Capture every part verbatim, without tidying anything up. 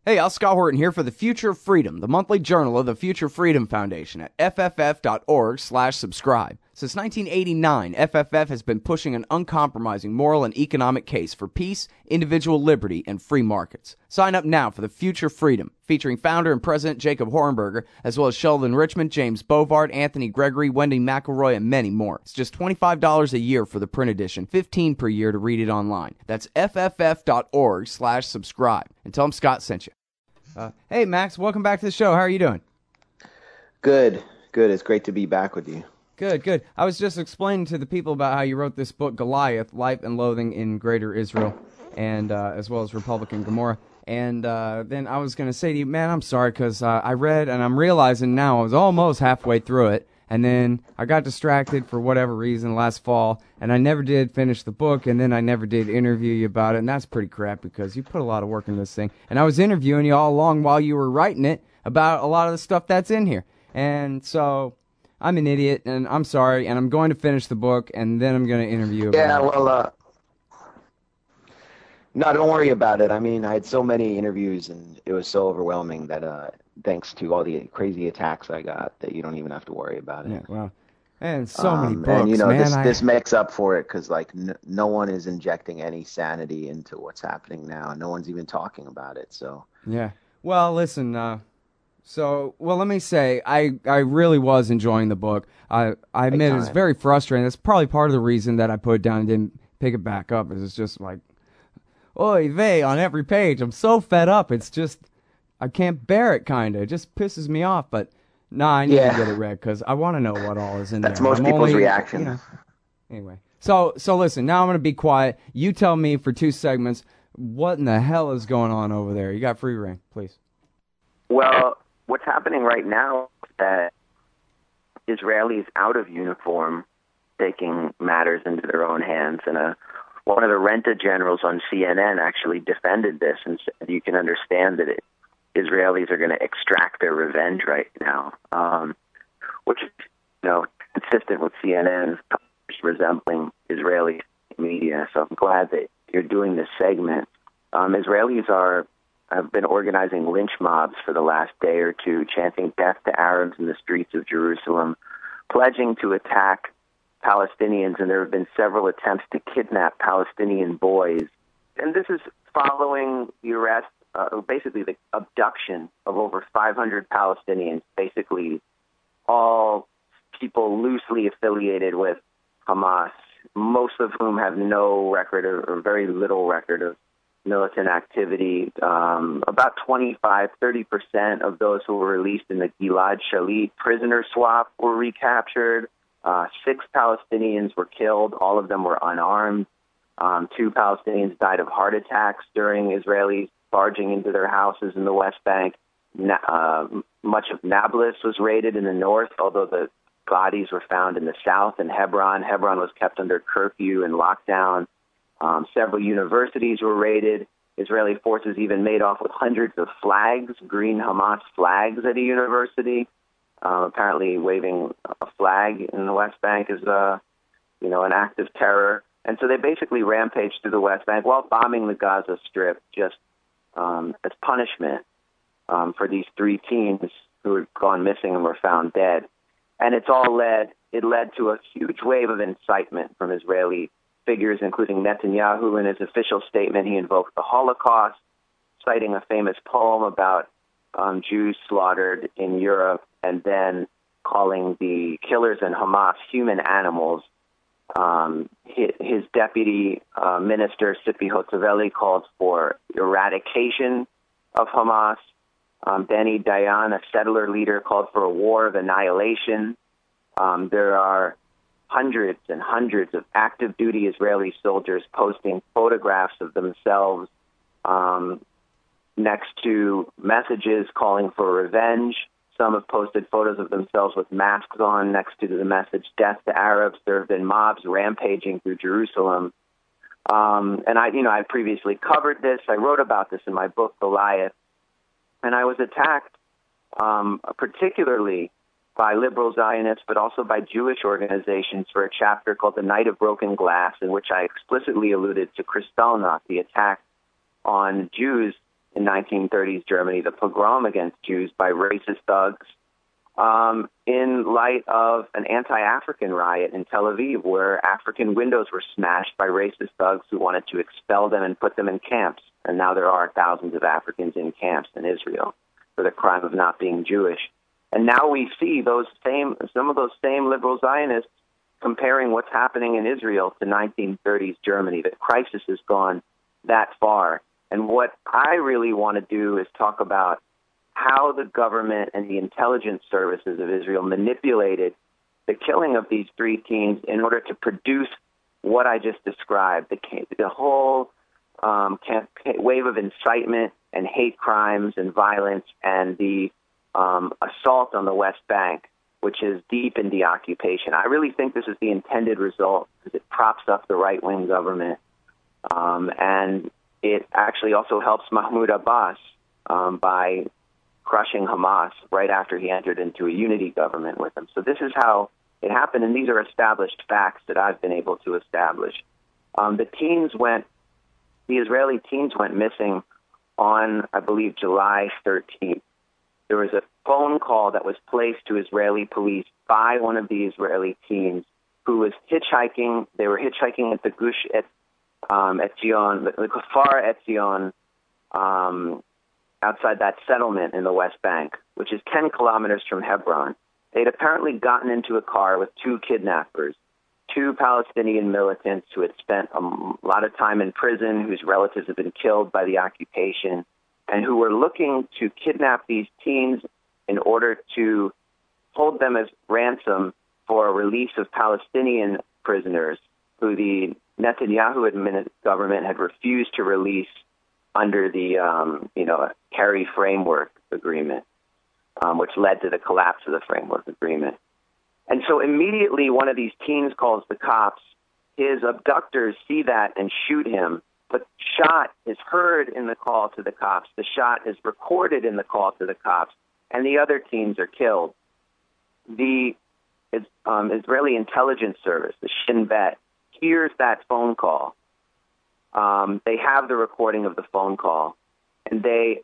Hey, Al Scott Horton here for the Future of Freedom, the monthly journal of the Future Freedom Foundation at f f f dot org slash subscribe. Since nineteen eighty-nine, F F F has been pushing an uncompromising moral and economic case for peace, individual liberty, and free markets. Sign up now for the Future Freedom, featuring founder and president Jacob Hornberger, as well as Sheldon Richmond, James Bovard, Anthony Gregory, Wendy McElroy, and many more. It's just twenty-five dollars a year for the print edition, fifteen dollars per year to read it online. That's f f f dot org slash subscribe. And tell them Scott sent you. Uh, hey, Max, welcome back to the show. How are you doing? Good, good. It's great to be back with you. Good, good. I was just explaining to the people about how you wrote this book, Goliath, Life and Loathing in Greater Israel, and uh, as well as Republican Gomorrah. And uh, then I was going to say to you, man, I'm sorry, because uh, I read, and I'm realizing now I was almost halfway through it, and then I got distracted for whatever reason last fall, and I never did finish the book, and then I never did interview you about it, and that's pretty crap, because you put a lot of work into this thing. And I was interviewing you all along while you were writing it about a lot of the stuff that's in here. And so I'm an idiot, and I'm sorry, and I'm going to finish the book, and then I'm going to interview about Yeah, it. well, uh, no, don't worry about it. I mean, I had so many interviews, and it was so overwhelming that, uh, thanks to all the crazy attacks I got, that you don't even have to worry about it. Yeah, well, and so many Um, books, and you know, man. this I- this makes up for it because like n- no one is injecting any sanity into what's happening now. No one's even talking about it. So Yeah. Well, listen, uh, so, well, let me say, I, I really was enjoying the book. I, I admit it's time. very frustrating. That's probably part of the reason that I put it down and didn't pick it back up, is it's just like, oy vey on every page. I'm so fed up. It's just, I can't bear it, kind of. It just pisses me off, but nah, I need Yeah. to get it read, because I want to know what all is in that's there. most I'm people's only, reaction. you know, anyway. So, so listen, now I'm going to be quiet. You tell me for two segments, what in the hell is going on over there? You got free reign, please. Well, what's happening right now is that Israelis out of uniform taking matters into their own hands. And uh, one of the Renta generals on C N N actually defended this and said you can understand that it, Israelis are going to extract their revenge right now, um, which is, you know, consistent with C N N's resembling Israeli media. So I'm glad that you're doing this segment. Um, Israelis are have been organizing lynch mobs for the last day or two, chanting death to Arabs in the streets of Jerusalem, pledging to attack Palestinians, and there have been several attempts to kidnap Palestinian boys. And this is following the arrest, uh, basically the abduction of over five hundred Palestinians, basically all people loosely affiliated with Hamas, most of whom have no record or, or very little record of militant activity. Um, about twenty-five, thirty percent of those who were released in the Gilad Shalit prisoner swap were recaptured. Uh, six Palestinians were killed. All of them were unarmed. Um, two Palestinians died of heart attacks during Israelis barging into their houses in the West Bank. Na- uh, much of Nablus was raided in the north, although the bodies were found in the south. In Hebron, Hebron was kept under curfew and lockdown. Um, several universities were raided. Israeli forces even made off with hundreds of flags, green Hamas flags at a university. Uh, apparently waving a flag in the West Bank is, uh, you know, an act of terror. And so they basically rampaged through the West Bank while bombing the Gaza Strip just um, as punishment um, for these three teens who had gone missing and were found dead. And it's all led, it led to a huge wave of incitement from Israeli figures, including Netanyahu. In his official statement, he invoked the Holocaust, citing a famous poem about um, Jews slaughtered in Europe, and then calling the killers in Hamas human animals. Um, his, his deputy uh, minister, Sipi Hotzavelli, called for eradication of Hamas. Um, Benny Dayan, a settler leader, called for a war of annihilation. Um, there are hundreds and hundreds of active duty Israeli soldiers posting photographs of themselves um, next to messages calling for revenge. Some have posted photos of themselves with masks on next to the message, death to Arabs. There have been mobs rampaging through Jerusalem. Um, and I, you know, I previously covered this. I wrote about this in my book, Goliath. And I was attacked um, particularly by liberal Zionists, but also by Jewish organizations for a chapter called The Night of Broken Glass, in which I explicitly alluded to Kristallnacht, the attack on Jews in nineteen thirties Germany, the pogrom against Jews by racist thugs, um, in light of an anti-African riot in Tel Aviv where African windows were smashed by racist thugs who wanted to expel them and put them in camps. And now there are thousands of Africans in camps in Israel for the crime of not being Jewish. And now we see those same, some of those same liberal Zionists comparing what's happening in Israel to nineteen thirties Germany. The crisis has gone that far. And what I really want to do is talk about how the government and the intelligence services of Israel manipulated the killing of these three teens in order to produce what I just described, the, the whole um, campaign, wave of incitement and hate crimes and violence and the um, assault on the West Bank, which is deep in the occupation. I really think this is the intended result because it props up the right-wing government. Um, and it actually also helps Mahmoud Abbas um, by crushing Hamas right after he entered into a unity government with them. So this is how it happened, and these are established facts that I've been able to establish. Um, the teens went, the Israeli teens went missing on, I believe, July thirteenth. There was a phone call that was placed to Israeli police by one of the Israeli teens who was hitchhiking. They were hitchhiking at the Gush et, um, Etzion, the, the Kfar Etzion, um, outside that settlement in the West Bank, which is ten kilometers from Hebron. They'd apparently gotten into a car with two kidnappers, two Palestinian militants who had spent a lot of time in prison, whose relatives had been killed by the occupation, and who were looking to kidnap these teens in order to hold them as ransom for a release of Palestinian prisoners who the Netanyahu government had refused to release under the, um, you know, Kerry Framework Agreement, um, which led to the collapse of the Framework Agreement. And so immediately one of these teens calls the cops. His abductors see that and shoot him. The shot is heard in the call to the cops. The shot is recorded in the call to the cops, and the other teens are killed. The um, Israeli intelligence service, the Shin Bet, hears that phone call. Um, they have the recording of the phone call, and they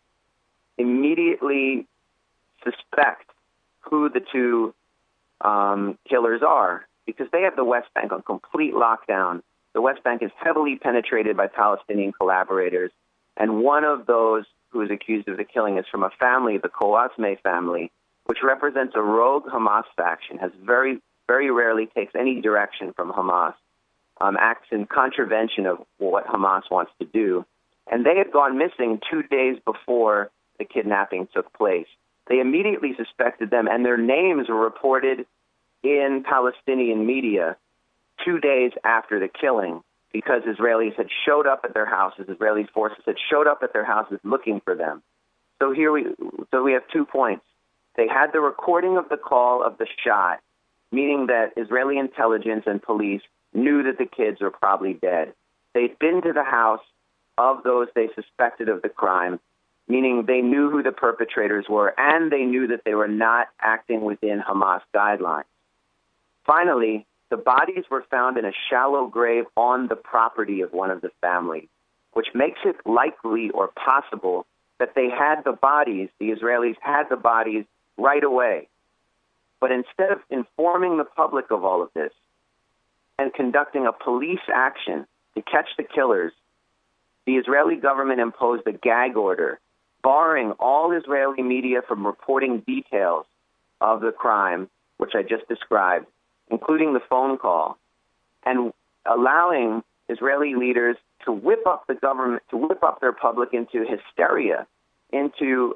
immediately suspect who the two um, killers are because they have the West Bank on complete lockdown. The West Bank is heavily penetrated by Palestinian collaborators, and one of those who is accused of the killing is from a family, the Kouasme family, which represents a rogue Hamas faction, has very, very rarely takes any direction from Hamas. Um, acts in contravention of what Hamas wants to do. And they had gone missing two days before the kidnapping took place. They immediately suspected them, and their names were reported in Palestinian media two days after the killing because Israelis had showed up at their houses, Israeli forces had showed up at their houses looking for them. So here we, so we have two points. They had the recording of the call of the shot, meaning that Israeli intelligence and police knew that the kids were probably dead. They'd been to the house of those they suspected of the crime, meaning they knew who the perpetrators were, and they knew that they were not acting within Hamas guidelines. Finally, the bodies were found in a shallow grave on the property of one of the families, which makes it likely or possible that they had the bodies, the Israelis had the bodies right away. But instead of informing the public of all of this, and conducting a police action to catch the killers, the Israeli government imposed a gag order, barring all Israeli media from reporting details of the crime, which I just described, including the phone call, and allowing Israeli leaders to whip up the government, to whip up their public into hysteria, into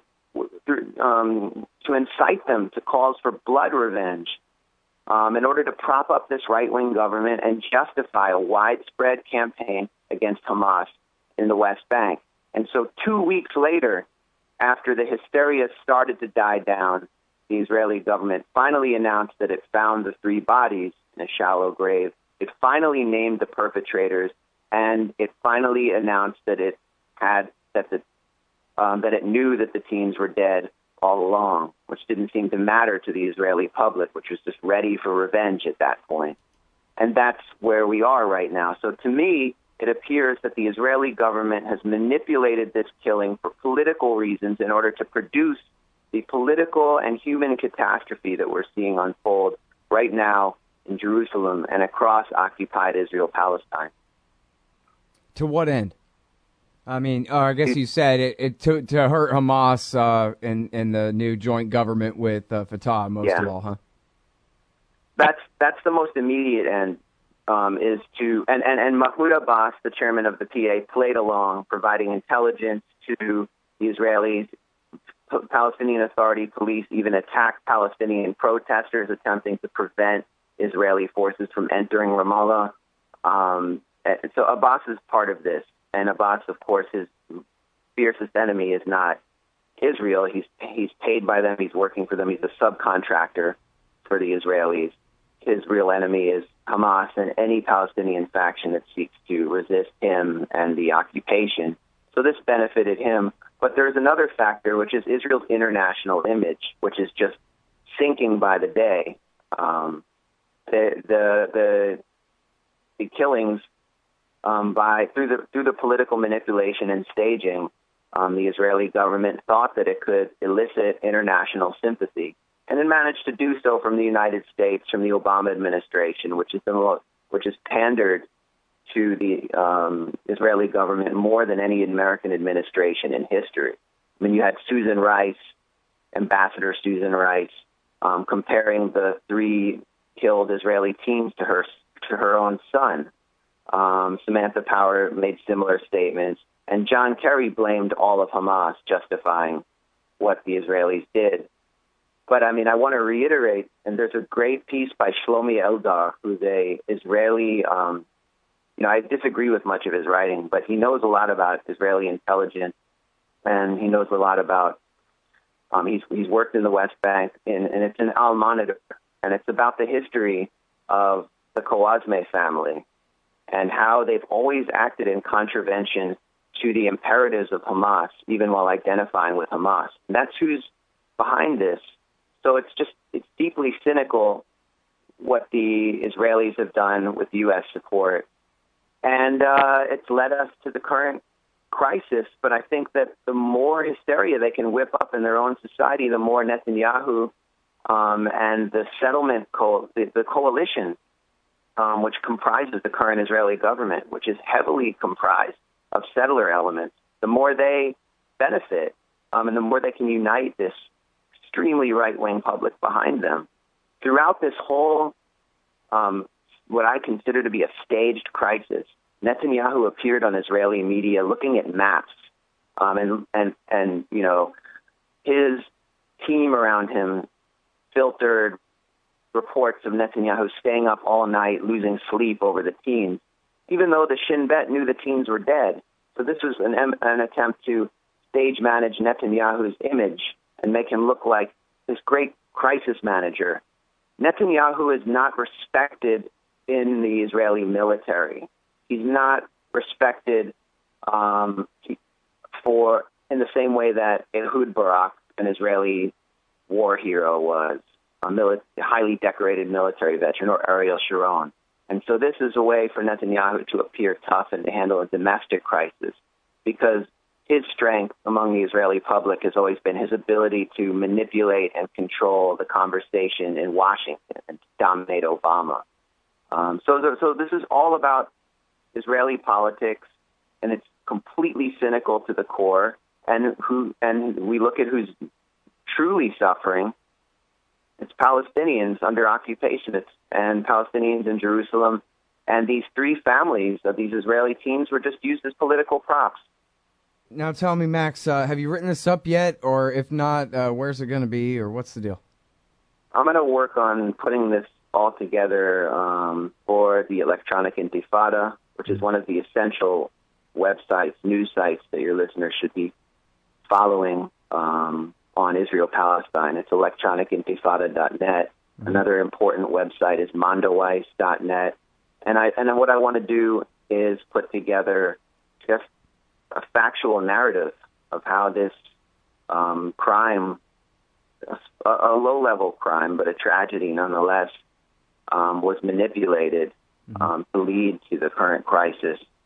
um, to incite them to calls for blood revenge, Um, in order to prop up this right-wing government and justify a widespread campaign against Hamas in the West Bank. And so two weeks later, after the hysteria started to die down, the Israeli government finally announced that it found the three bodies in a shallow grave. It finally named the perpetrators, and it finally announced that it had that the um, that it knew that the teens were dead all along, which didn't seem to matter to the Israeli public, which was just ready for revenge at that point. And that's where we are right now. So to me, it appears that the Israeli government has manipulated this killing for political reasons in order to produce the political and human catastrophe that we're seeing unfold right now in Jerusalem and across occupied Israel-Palestine. To what end? I mean, or I guess you said it, it to to hurt Hamas uh, and and the new joint government with uh, Fatah most yeah. of all, huh? That's that's the most immediate end. Um, is to and, and, and Mahmoud Abbas, the chairman of the P A, played along, providing intelligence to the Israelis. P- Palestinian Authority police even attacked Palestinian protesters attempting to prevent Israeli forces from entering Ramallah. Um, so Abbas is part of this, and Abbas, of course, his fiercest enemy is not Israel. He's he's paid by them. He's working for them. He's a subcontractor for the Israelis. His real enemy is Hamas and any Palestinian faction that seeks to resist him and the occupation. So this benefited him. But there's another factor, which is Israel's international image, which is just sinking by the day. Um, the, the the the killings um, by through the through the political manipulation and staging, um, the Israeli government thought that it could elicit international sympathy. And it managed to do so from the United States, from the Obama administration, which is the most, which has pandered to the um, Israeli government more than any American administration in history. I mean, you had Susan Rice, Ambassador Susan Rice, um, comparing the three killed Israeli teens to her to her own son. Um, Samantha Power made similar statements, and John Kerry blamed all of Hamas, justifying what the Israelis did. But, I mean, I want to reiterate, and there's a great piece by Shlomi Eldar, who's a Israeli, um, you know, I disagree with much of his writing, but he knows a lot about Israeli intelligence, and he knows a lot about, um, he's he's worked in the West Bank, in, and it's an Al Monitor, and it's about the history of the Kawazme family and how they've always acted in contravention to the imperatives of Hamas, even while identifying with Hamas. And that's who's behind this. So it's just, it's deeply cynical what the Israelis have done with U S support. And uh, it's led us to the current crisis. But I think that the more hysteria they can whip up in their own society, the more Netanyahu um, and the settlement, co- the, the coalition, um, which comprises the current Israeli government, which is heavily comprised of settler elements, the more they benefit um, and the more they can unite this extremely right-wing public behind them. Throughout this whole, um, what I consider to be a staged crisis, Netanyahu appeared on Israeli media looking at maps, um, and, and, and, you know, his team around him filtered reports of Netanyahu staying up all night, losing sleep over the teens, even though the Shin Bet knew the teens were dead. So this was an, an attempt to stage manage Netanyahu's image and make him look like this great crisis manager. Netanyahu is not respected in the Israeli military. He's not respected um, for in the same way that Ehud Barak, an Israeli war hero, was a mili- highly decorated military veteran, or Ariel Sharon. And so this is a way for Netanyahu to appear tough and to handle a domestic crisis, because his strength among the Israeli public has always been his ability to manipulate and control the conversation in Washington and to dominate Obama. Um, so, so this is all about Israeli politics, and it's completely cynical to the core. And who, and we look at who's truly suffering. It's Palestinians under occupation, it's, and Palestinians in Jerusalem. And these three families of these Israeli teams were just used as political props. Now tell me, Max, uh, have you written this up yet? Or if not, uh, where's it going to be, or what's the deal? I'm going to work on putting this all together um, for the Electronic Intifada, which is one of the essential websites, news sites that your listeners should be following um, on Israel-Palestine. It's electronic intifada dot net. Mm-hmm. Another important website is mondoweiss dot net. And I and what I want to do is put together just a factual narrative of how this um, crime, a, a low-level crime, but a tragedy nonetheless, um, was manipulated mm-hmm. um, to lead to the current crisis.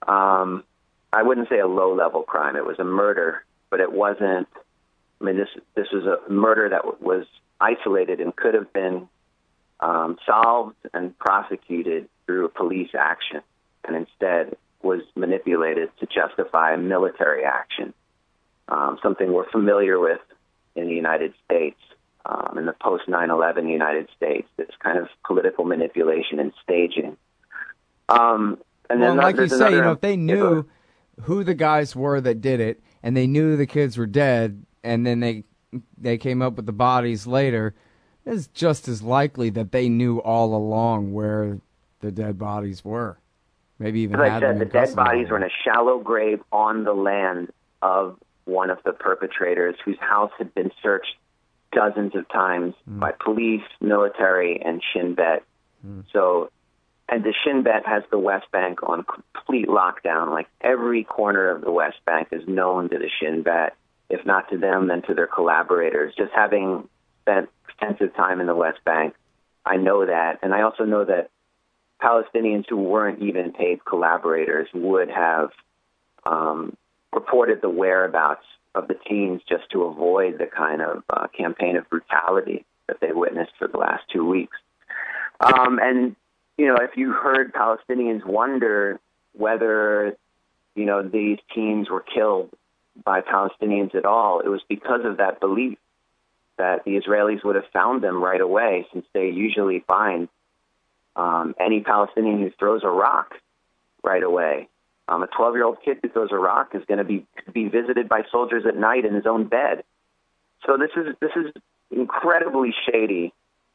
um, I wouldn't say a low-level crime. It was a murder, but it wasn't. I mean, this this was a murder that w- was isolated and could have been um, solved and prosecuted through a police action, and instead was manipulated to justify a military action, um, something we're familiar with in the United States, um, in the post nine eleven United States, this kind of political manipulation and staging. Um, and well, then like you say, another, you know, if they knew who the guys were that did it, and they knew the kids were dead, and then they they came up with the bodies later, it's just as likely that they knew all along where the dead bodies were. Maybe even as had I them said, the in dead custody bodies were in already. a shallow grave on the land of one of the perpetrators, whose house had been searched dozens of times Mm. by police, military, and Shin Bet. Mm. So, and the Shin Bet has the West Bank on complete lockdown. Like every corner of the West Bank is known to the Shin Bet, if not to them, then to their collaborators. Just having spent extensive time in the West Bank, I know that. And I also know that Palestinians who weren't even paid collaborators would have um, reported the whereabouts of the teens just to avoid the kind of uh, campaign of brutality that they witnessed for the last two weeks. Um, and, you know, if you heard Palestinians wonder whether, you know, these teens were killed by Palestinians at all, it was because of that belief that the Israelis would have found them right away, since they usually find um, any Palestinian who throws a rock right away. Um, a twelve-year-old kid who throws a rock is going to be be visited by soldiers at night in his own bed. So this is this is incredibly shady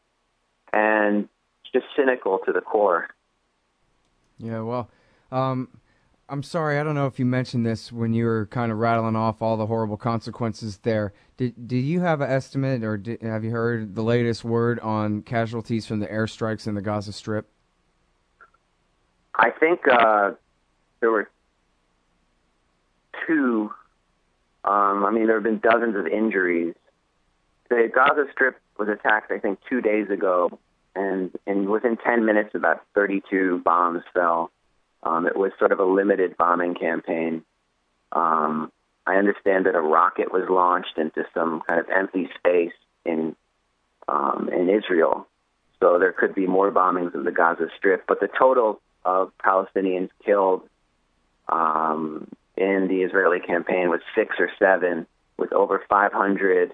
and just cynical to the core. Yeah, well, um, I'm sorry, I don't know if you mentioned this when you were kind of rattling off all the horrible consequences there. Did did you have an estimate, or did, have you heard the latest word on casualties from the airstrikes in the Gaza Strip? I think uh, there were two. Um, I mean, there have been dozens of injuries. The Gaza Strip was attacked, I think, two days ago, and, and within ten minutes, about thirty-two bombs fell. Um, it was sort of a limited bombing campaign. Um, I understand that a rocket was launched into some kind of empty space in um, in Israel, so there could be more bombings of the Gaza Strip. But the total of Palestinians killed um, in the Israeli campaign was six or seven, with over five hundred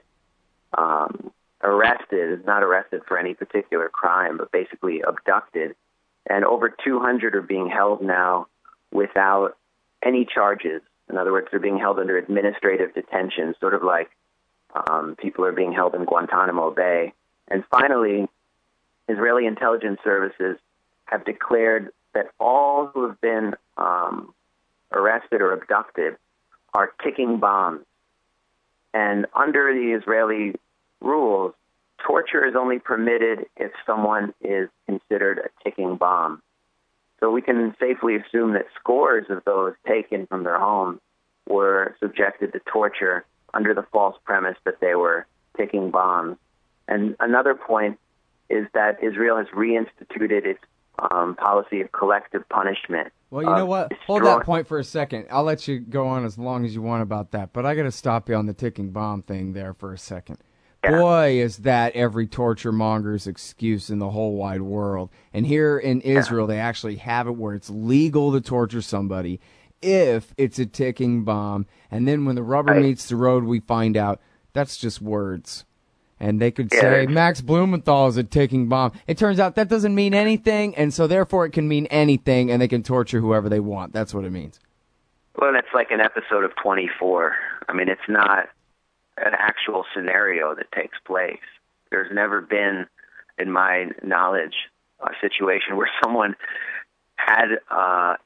um, arrested, not arrested for any particular crime, but basically abducted. And over two hundred are being held now without any charges. In other words, they're being held under administrative detention, sort of like um, people are being held in Guantanamo Bay. And finally, Israeli intelligence services have declared that all who have been um, arrested or abducted are ticking bombs. And under the Israeli rules, torture is only permitted if someone is considered a ticking bomb. So we can safely assume that scores of those taken from their homes were subjected to torture under the false premise that they were ticking bombs. And another point is that Israel has reinstituted its um, policy of collective punishment. Well, you know what? Hold that point for a second. I'll let you go on as long as you want about that, but I got to stop you on the ticking bomb thing there for a second. Yeah. Boy, is that every torture monger's excuse in the whole wide world. And here in Israel, yeah. they actually have it where it's legal to torture somebody if it's a ticking bomb. And then when the rubber right. meets the road, we find out that's just words. And they could yeah, say, Max Blumenthal is a ticking bomb. It turns out that doesn't mean anything, and so therefore it can mean anything, and they can torture whoever they want. That's what it means. Well, it's like an episode of twenty-four. I mean, it's not an actual scenario that takes place. There's never been, in my knowledge, a situation where someone had uh,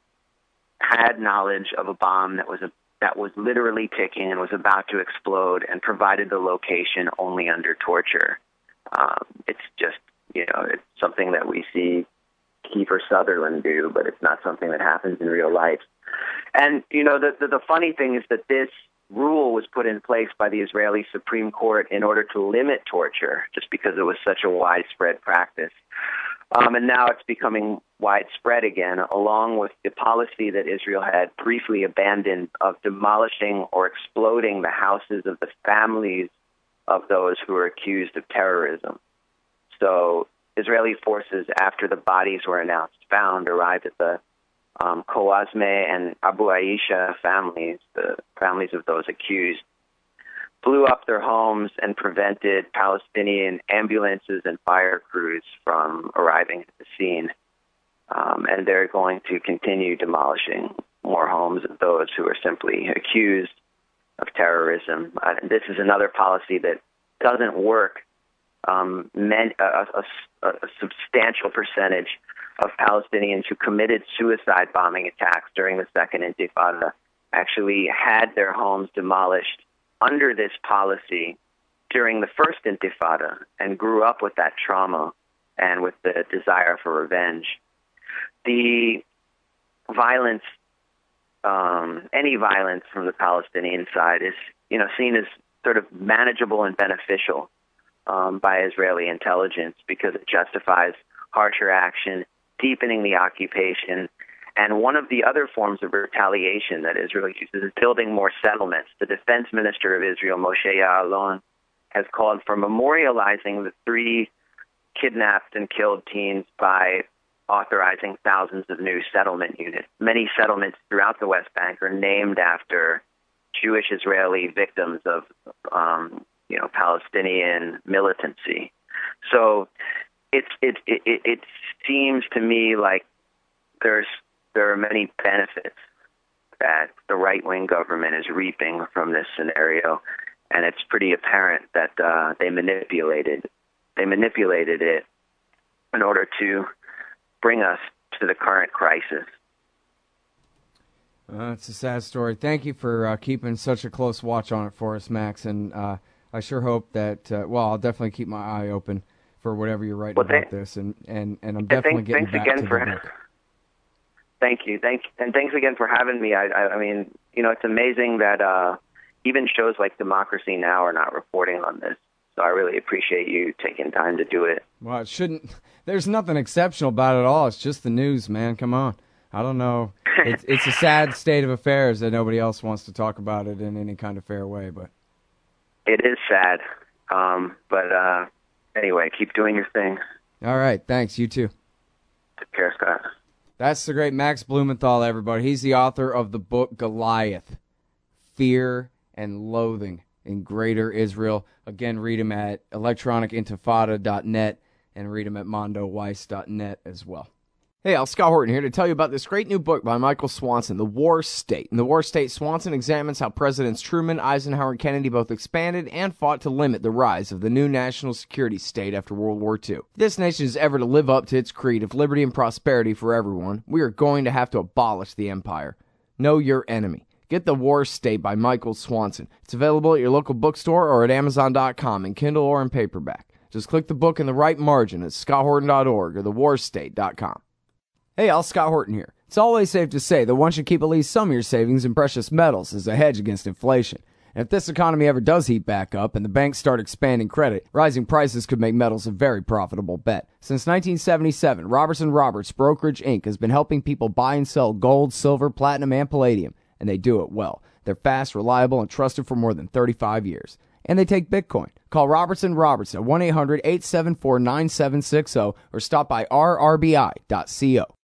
had knowledge of a bomb that was a, that was literally ticking and was about to explode and provided the location only under torture. Um, it's just, you know, it's something that we see Kiefer Sutherland do, but it's not something that happens in real life. And, you know, the, the, the funny thing is that this rule was put in place by the Israeli Supreme Court in order to limit torture, just because it was such a widespread practice. Um, and now it's becoming widespread again, along with the policy that Israel had briefly abandoned of demolishing or exploding the houses of the families of those who are accused of terrorism. So Israeli forces, after the bodies were announced found, arrived at the um, Kowazme and Abu Aisha families, the families of those accused, blew up their homes and prevented Palestinian ambulances and fire crews from arriving at the scene. Um, and they're going to continue demolishing more homes of those who are simply accused of terrorism. Uh, this is another policy that doesn't work. Um, men, a, a, a substantial percentage of Palestinians who committed suicide bombing attacks during the Second Intifada actually had their homes demolished under this policy during the First Intifada and grew up with that trauma and with the desire for revenge. The violence, um, any violence from the Palestinian side is, you know, seen as sort of manageable and beneficial um, by Israeli intelligence because it justifies harsher action, deepening the occupation. And one of the other forms of retaliation that Israel uses is building more settlements. The defense minister of Israel, Moshe Ya'alon, has called for memorializing the three kidnapped and killed teens by authorizing thousands of new settlement units. Many settlements throughout the West Bank are named after Jewish Israeli victims of, um, you know, Palestinian militancy. So it, it, it, it seems to me like there's there are many benefits that the right-wing government is reaping from this scenario, and it's pretty apparent that uh, they manipulated they manipulated it in order to bring us to the current crisis. Uh, it's a sad story. Thank you for uh, keeping such a close watch on it for us, Max, and uh, I sure hope that, uh, well, I'll definitely keep my eye open for whatever you're writing well, about they, this, and, and, and I'm yeah, definitely thanks, getting thanks back again to for, the book. Thank you. Thank, and thanks again for having me. I, I, I mean, you know, it's amazing that uh, even shows like Democracy Now! Are not reporting on this. So I really appreciate you taking time to do it. Well, it shouldn't. There's nothing exceptional about it at all. It's just the news, man. Come on. I don't know. It's, it's a sad state of affairs that nobody else wants to talk about it in any kind of fair way. But it is sad. Um, but uh, anyway, keep doing your thing. All right. Thanks. You too. Take care, Scott. That's the great Max Blumenthal, everybody. He's the author of the book Goliath, Fear and Loathing in Greater Israel. Again, read him at electronic intifada dot net and read him at mondo weiss dot net as well. Hey, Al Scott Horton here to tell you about this great new book by Michael Swanson, The War State. In The War State, Swanson examines how Presidents Truman, Eisenhower, and Kennedy both expanded and fought to limit the rise of the new national security state after World War Two. If this nation is ever to live up to its creed of liberty and prosperity for everyone, we are going to have to abolish the empire. Know your enemy. Get The War State by Michael Swanson. It's available at your local bookstore or at amazon dot com in Kindle or in paperback. Just click the book in the right margin at scott horton dot org or the war state dot com. Hey, Al Scott Horton here. It's always safe to say that one should keep at least some of your savings in precious metals as a hedge against inflation. And if this economy ever does heat back up and the banks start expanding credit, rising prices could make metals a very profitable bet. Since nineteen seventy-seven, Robertson Roberts Brokerage Incorporated has been helping people buy and sell gold, silver, platinum, and palladium, and they do it well. They're fast, reliable, and trusted for more than thirty-five years. And they take Bitcoin. Call Robertson Roberts at one eight hundred eight seven four nine seven six zero or stop by r r b i dot co.